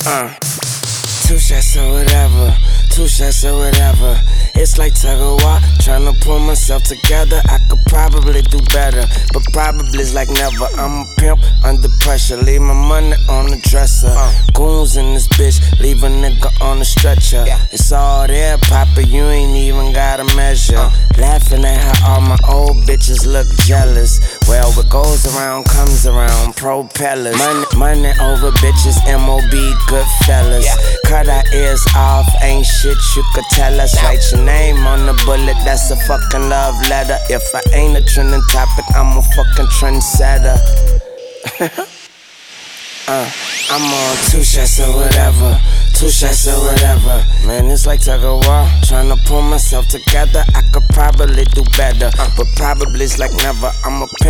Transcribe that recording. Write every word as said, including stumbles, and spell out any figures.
Uh, two shots or whatever, two shots or whatever. It's like tug of war, tryna pull myself together. I could probably do better, but probably's like never. I'm a pimp under pressure, leave my money on the dresser. Uh. Goons in this bitch, leave a nigga on the stretcher. Yeah. It's all there, Papa, you ain't even gotta measure. Uh. Laughing at how all my old bitches look jealous. Well, what goes around comes around, propellers. Money, money over bitches, M O B, good fellas. Yeah. Cut our ears off, ain't shit you could tell us. Write your name on the bullet, that's a fucking love letter. If I ain't a trending topic, I'm a fucking trendsetter. uh, I'm on two shots or whatever, two shots or whatever. Man, it's like tug of war, tryna pull myself together. I could probably do better, uh, but probably's like never. I'm a pimp